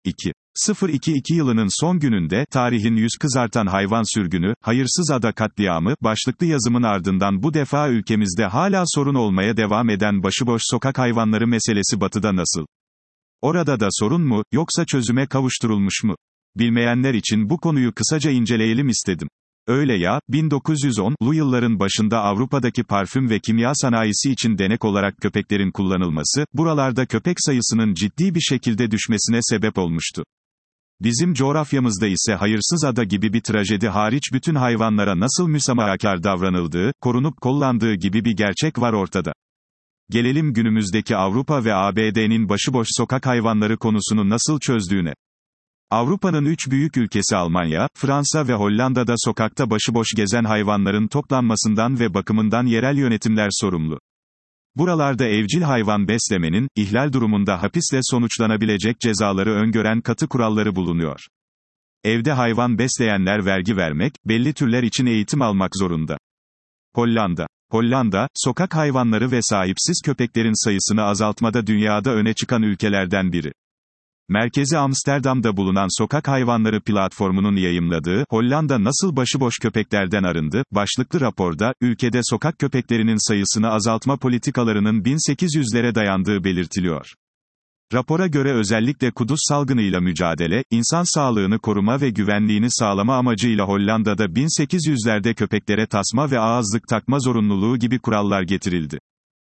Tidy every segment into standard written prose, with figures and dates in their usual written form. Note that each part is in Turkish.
2022 yılının son gününde, tarihin yüz kızartan hayvan sürgünü, hayırsız ada katliamı, başlıklı yazımın ardından bu defa ülkemizde hala sorun olmaya devam eden başıboş sokak hayvanları meselesi Batı'da nasıl? Orada da sorun mu, yoksa çözüme kavuşturulmuş mu? Bilmeyenler için bu konuyu kısaca inceleyelim istedim. Öyle ya, 1910'lu yılların başında Avrupa'daki parfüm ve kimya sanayisi için denek olarak köpeklerin kullanılması, buralarda köpek sayısının ciddi bir şekilde düşmesine sebep olmuştu. Bizim coğrafyamızda ise hayırsız ada gibi bir trajedi hariç bütün hayvanlara nasıl müsamahakar davranıldığı, korunup kollandığı gibi bir gerçek var ortada. Gelelim günümüzdeki Avrupa ve ABD'nin başıboş sokak hayvanları konusunu nasıl çözdüğüne. Avrupa'nın 3 büyük ülkesi Almanya, Fransa ve Hollanda'da sokakta başıboş gezen hayvanların toplanmasından ve bakımından yerel yönetimler sorumlu. Buralarda evcil hayvan beslemenin, ihlal durumunda hapisle sonuçlanabilecek cezaları öngören katı kuralları bulunuyor. Evde hayvan besleyenler vergi vermek, belli türler için eğitim almak zorunda. Hollanda, sokak hayvanları ve sahipsiz köpeklerin sayısını azaltmada dünyada öne çıkan ülkelerden biri. Merkezi Amsterdam'da bulunan Sokak Hayvanları Platformu'nun yayımladığı, Hollanda nasıl başıboş köpeklerden arındı, başlıklı raporda, ülkede sokak köpeklerinin sayısını azaltma politikalarının 1800'lere dayandığı belirtiliyor. Rapora göre özellikle kuduz salgınıyla mücadele, insan sağlığını koruma ve güvenliğini sağlama amacıyla Hollanda'da 1800'lerde köpeklere tasma ve ağızlık takma zorunluluğu gibi kurallar getirildi.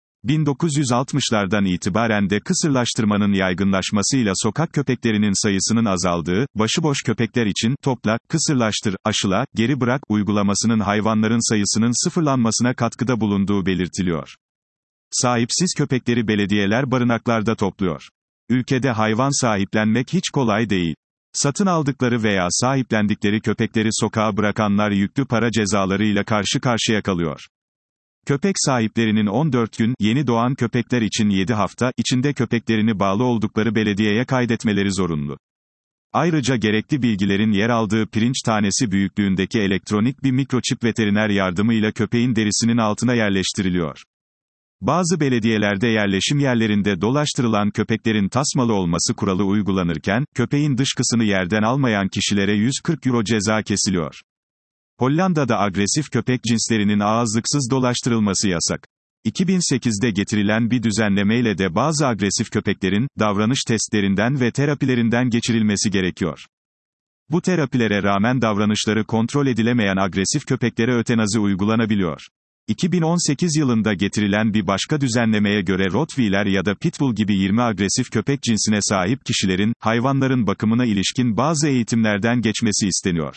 1960'lardan itibaren de kısırlaştırmanın yaygınlaşmasıyla sokak köpeklerinin sayısının azaldığı, başıboş köpekler için, topla, kısırlaştır, aşıla, geri bırak, uygulamasının hayvanların sayısının sıfırlanmasına katkıda bulunduğu belirtiliyor. Sahipsiz köpekleri belediyeler barınaklarda topluyor. Ülkede hayvan sahiplenmek hiç kolay değil. Satın aldıkları veya sahiplendikleri köpekleri sokağa bırakanlar yüklü para cezalarıyla karşı karşıya kalıyor. Köpek sahiplerinin 14 gün, yeni doğan köpekler için 7 hafta, içinde köpeklerini bağlı oldukları belediyeye kaydetmeleri zorunlu. Ayrıca gerekli bilgilerin yer aldığı pirinç tanesi büyüklüğündeki elektronik bir mikroçip veteriner yardımıyla köpeğin derisinin altına yerleştiriliyor. Bazı belediyelerde yerleşim yerlerinde dolaştırılan köpeklerin tasmalı olması kuralı uygulanırken, köpeğin dışkısını yerden almayan kişilere 140 euro ceza kesiliyor. Hollanda'da agresif köpek cinslerinin ağızlıksız dolaştırılması yasak. 2008'de getirilen bir düzenlemeyle de bazı agresif köpeklerin, davranış testlerinden ve terapilerinden geçirilmesi gerekiyor. Bu terapilere rağmen davranışları kontrol edilemeyen agresif köpeklere ötenazi uygulanabiliyor. 2018 yılında getirilen bir başka düzenlemeye göre Rottweiler ya da Pitbull gibi 20 agresif köpek cinsine sahip kişilerin, hayvanların bakımına ilişkin bazı eğitimlerden geçmesi isteniyor.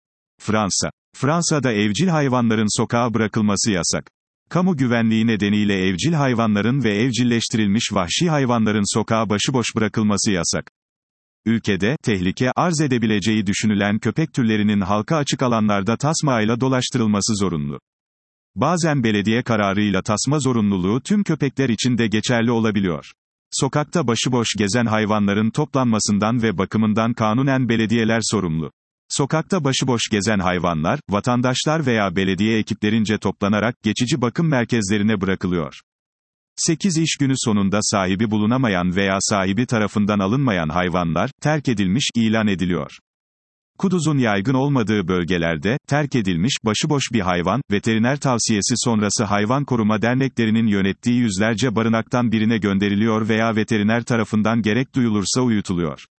Fransa'da evcil hayvanların sokağa bırakılması yasak. Kamu güvenliği nedeniyle evcil hayvanların ve evcilleştirilmiş vahşi hayvanların sokağa başıboş bırakılması yasak. Ülkede, tehlike arz edebileceği düşünülen köpek türlerinin halka açık alanlarda tasmayla dolaştırılması zorunlu. Bazen belediye kararıyla tasma zorunluluğu tüm köpekler için de geçerli olabiliyor. Sokakta başıboş gezen hayvanların toplanmasından ve bakımından kanunen belediyeler sorumlu. Sokakta başıboş gezen hayvanlar, vatandaşlar veya belediye ekiplerince toplanarak, geçici bakım merkezlerine bırakılıyor. 8 iş günü sonunda sahibi bulunamayan veya sahibi tarafından alınmayan hayvanlar, terk edilmiş, ilan ediliyor. Kuduzun yaygın olmadığı bölgelerde, terk edilmiş, başıboş bir hayvan, veteriner tavsiyesi sonrası hayvan koruma derneklerinin yönettiği yüzlerce barınaktan birine gönderiliyor veya veteriner tarafından gerek duyulursa uyutuluyor.